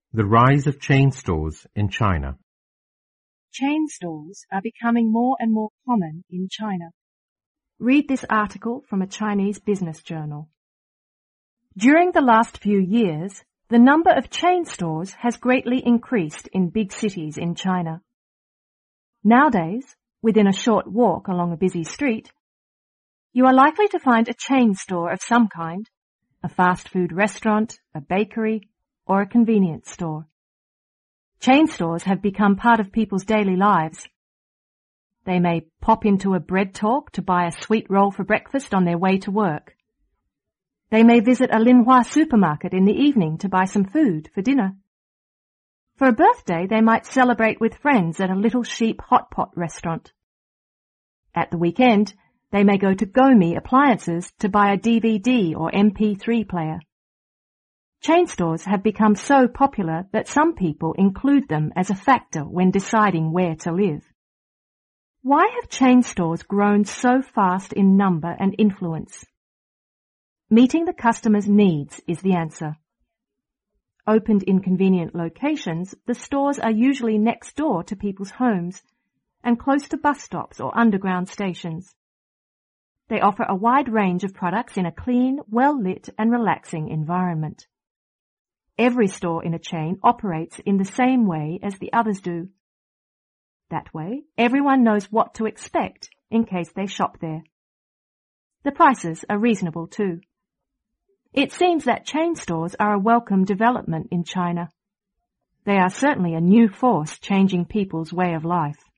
The rise of chain stores in China. Chain stores are becoming more and more common in China. Read this article from a Chinese business journal. During the last few years, the number of chain stores has greatly increased in big cities in China. Nowadays, within a short walk along a busy street, you are likely to find a chain store of some kind, a fast food restaurant, a bakery, or a convenience store. Chain stores have become part of people's daily lives. They may pop into a bread talk to buy a sweet roll for breakfast on their way to work. They may visit a Linhua supermarket in the evening to buy some food for dinner. For a birthday, they might celebrate with friends at a Little Sheep hot pot restaurant. At the weekend, they may go to Gomi Appliances to buy a DVD or MP3 player. Chain stores have become so popular that some people include them as a factor when deciding where to live. Why have chain stores grown so fast in number and influence? Meeting the customer's needs is the answer. Opened in convenient locations, the stores are usually next door to people's homes and close to bus stops or underground stations. They offer a wide range of products in a clean, well-lit and relaxing environment. Every store in a chain operates in the same way as the others do. That way, everyone knows what to expect in case they shop there. The prices are reasonable too. It seems that chain stores are a welcome development in China. They are certainly a new force changing people's way of life.